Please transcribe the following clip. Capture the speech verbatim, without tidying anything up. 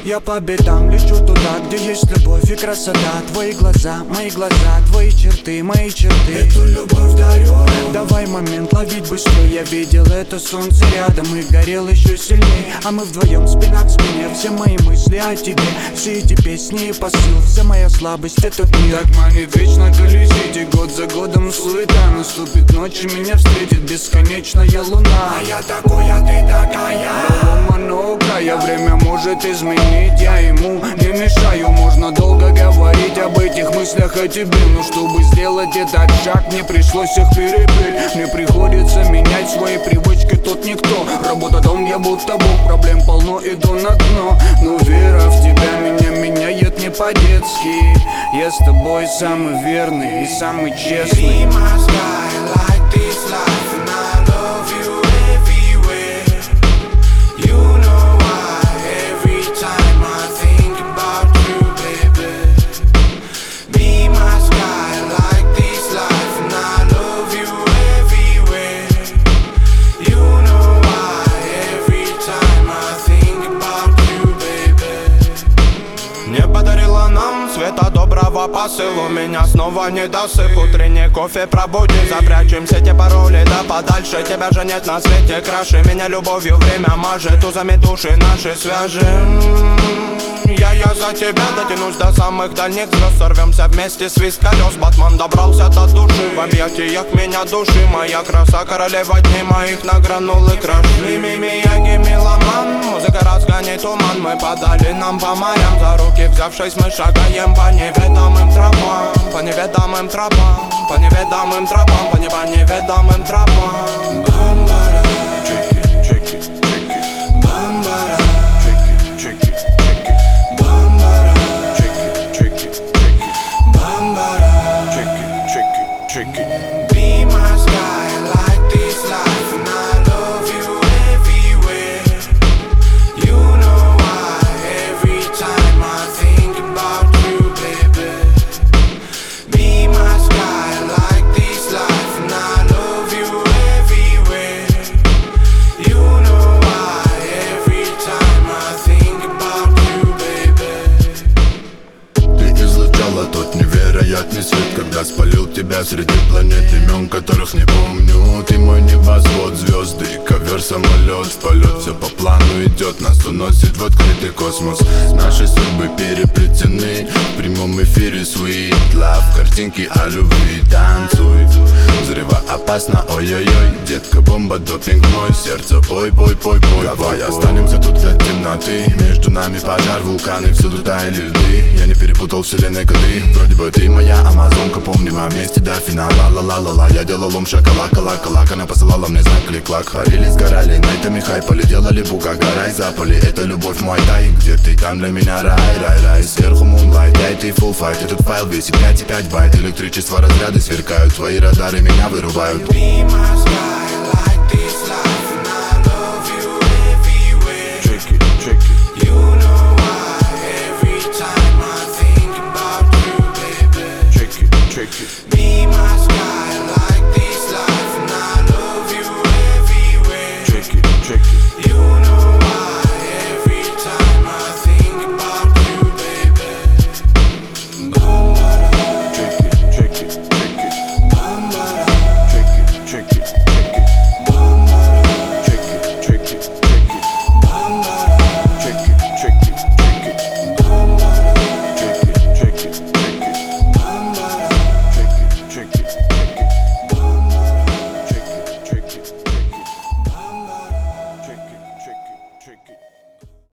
Я по бедам лечу туда, где есть любовь и красота. Твои глаза, мои глаза, твои черты, мои черты. Эту любовь дарю. Давай момент ловить быстрее. Я видел это солнце рядом и горел еще сильнее. А мы вдвоем спина к спине. Все мои мысли о тебе, все эти песни и посыл. Вся моя слабость — это мир. Так манит вечно колесить, и год за годом суета. Наступит ночь и меня встретит бесконечная луна. А я такой, а ты такая. Лома многое, время может изменить. Я ему не мешаю, можно долго говорить об этих мыслях о тебе. Но чтобы сделать этот шаг, мне пришлось их перепеть. Мне приходится менять свои привычки, тут никто. Работа дом, я будто бог, проблем полно, иду на дно. Но вера в тебя меня меняет не по-детски. Я с тобой самый верный и самый честный. Be my sky, like this life, and I love you everywhere. You know why, every time I think about you, baby. Be my sky, like this life, and I love you everywhere. You know why, every time I think about you, baby. Не подарила нам света доброго посылу. Меня снова не досып. Утренний кофе пробуди. Запрячем все те пароли да подальше. Тебя же нет на свете краше. Меня любовью время мажет. Узами души наши свяжем. Я, я за тебя дотянусь до самых дальних звезд. Сорвемся вместе, свист колес. Батман добрался до души. В объятиях меня души. Моя краса, королева дней моих награнул и краш. Мими, мияги, меломан. Музыка разгонит туман. Мы подали нам по морям. За руки взявшись, мы шагаем по неведомым тропам. По неведомым тропам. По неведомым тропам. По не по неведомым тропам. Бамбара, Check it, check it, check it. бамбара, Check it, check it, check it. бамбара, Check it, check it, check it. бамбара. Check it, check it, check it. Be my sky, like this life, and I love you everywhere. You know why, every time I think about you, baby. Be my sky, like this life, and I love you everywhere. You know why, every time I think about you, baby. Ты излучала тот невероятный свет, когда спалил тебя среди планет, имен которых не помню. Ты мой небосвод, звезды, ковер, самолет. В полет все по плану идет, нас уносит в открытый космос. Наши судьбы переплетены в прямом эфире. Sweet love, картинки о любви, танцуй. Взрывоопасно, ой-ой-ой. Детка, бомба, допинг мой, сердце, ой, пой, пой, пой. Давай останемся тут для темноты. Между нами пожар, вулканы, всюду таяли льды. Я не перепутал вселенной коды. Вроде бы ты моя амазонка, помним о месте до финала. Ла-ла-ла-ла, я делал лом шоколака, лака-лак. Она посылала мне знак клик-клак. Парили, сгорали, найтами хайпали, делали буга, горай, запали. Это любовь мой тай, где ты, там для меня рай, рай, рай. Сверху мунлайт, я и ты full fight. Этот файл весит пять и пять байт. Электричество, разряды сверкают, твои радары меня вырубают. Be my sky, like this life, and I love you everywhere. Check it, check it. You know why, every time I think about you, baby. Check it, check it. Be my sky, like this life, and I love you everywhere. Check it, check it. You